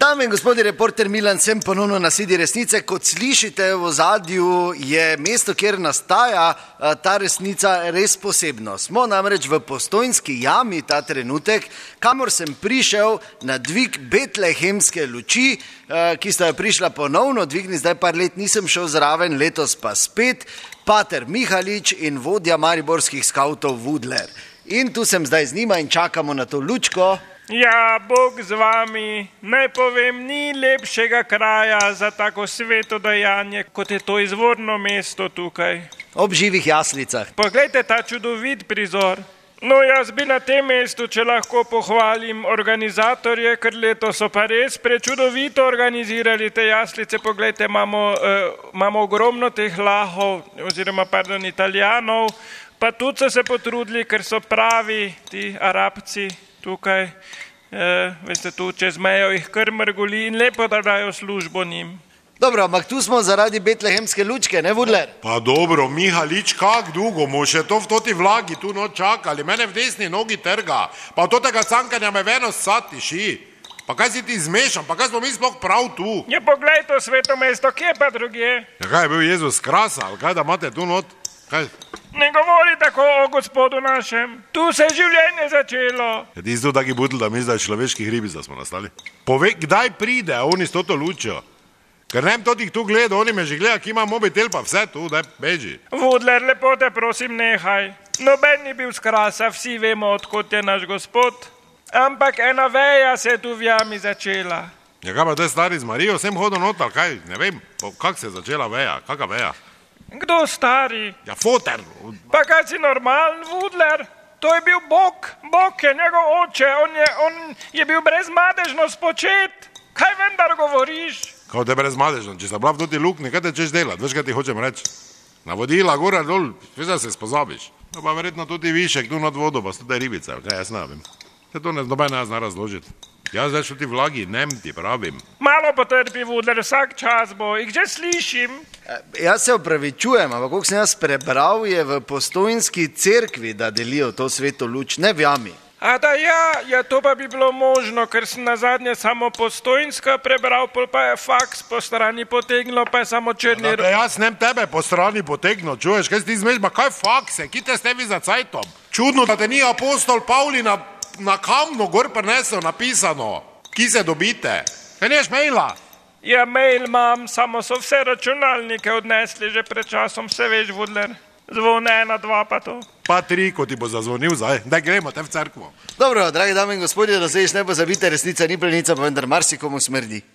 Dame in gospodje, reporter Milan sem ponovno na Sedi resnice. Kot slišite v ozadju, je mesto, kjer nastaja ta resnica, res posebno. Smo namreč v Postojnski jami ta trenutek, kamor sem prišel na dvig betlehemske luči, ki sta jo prišla ponovno dvigni, zdaj par let nisem šel zraven, letos pa spet, pater Mihalič in vodja mariborskih skavtov Vudler. In tu sem zdaj z njima in čakamo na to lučko. Ja, Bog z vami, naj povem, ni lepšega kraja za tako sveto dejanje, kot je to izvorno mesto tukaj. Ob živih jaslicah. Poglejte ta čudovit prizor. No, jaz bi na tem mestu, če lahko pohvalim organizatorje, ker letos so pa res prečudovito organizirali te jaslice. Poglejte, imamo ogromno teh lahov, oziroma Italijanov, pa tudi so se potrudili, ker so pravi ti Arabci tukaj, veste, tu čez mejo jih kar mrgoli in lepo da dajo službo njim. Dobro, ampak tu smo zaradi betlehemske lučke, ne Vudler? Pa dobro, Mihalič, kak dolgo mu še to v toti vlagi tu noč čakali, mene v desni nogi trga, pa od tega cankanja me veno sati ši. Pa kaj si ti zmešam, pa kaj smo mi sploh prav tu? Ja, poglej to sveto mesto, kje pa drugje? Ja, kaj je bil Jezus krasa, ali kaj da imate tu not? Kaj? Ne govori tako o gospodu našem. Tu se je življenje začelo. Ja, ti si tu taki budl, da mi zdaj človeških ribica smo nastali. Povej, kdaj pride, a oni s toto lučjo? Ker nem totih tu gleda, oni me že gleda, ki ima mobitel, pa vse tu, daj beži. Vudler, lepo te prosim, nehaj. Noben ni bil skrasa, vsi vemo, odkot je naš gospod. Ampak ena veja se je tu v jami začela. Ja, kaj pa te stari z Marijo, sem hodil not, ali kaj, ne vem, kak se je začela veja, kaka veja? Kdo stari? Ja, foter. Pa kaj si normalen, Vudler? To je bil Bog, Bog je njegov oče, on je bil brezmadežno spočet. Kaj vendar govoriš? Kao te brezmadežno, če sta bila v toti lukni, kaj te češ delat, veš kaj ti hočem reči? Navodila, gora, dol, veš da se spozabiš. No pa verjetno tudi višek, tu nad vodo, pa so te ribice, kaj jaz ne vem. Se to noben nas zna razložiti. Jaz več v ti vlagi nem ti pravim. Malo potrpi, Vudler, vsak čas bo, jih že slišim. Jaz se opravičujem, ampak koliko sem jaz prebral, je v Postojnski cerkvi, da delijo to sveto luč, ne v jami. A da ja, to pa bi bilo možno, ker sem nazadnje samo Postojnska prebral, pol pa je faks po strani potegnilo, pa je samo črni... Da jaz nem tebe po strani potegnil, čuješ, kaj si ti zmeš, ma kaj fakse, ki te s tebi za cajtom? Čudno, da te ni apostol Pavli na kamnu gor prinesel napisano, ki se dobite. Kaj neš maila? Ja, mail imam, samo so vse računalnike odnesli že pred časom, vse veš, Vudler. Zvon 1, 2 pa to. Pa 3, ko ti bo zazvonil zdaj, da gremo te v cerkvo. Dobro, dragi dame in gospodje, da se ne pozabite, resnica ni plenica, pa vendar marsikomu smrdi.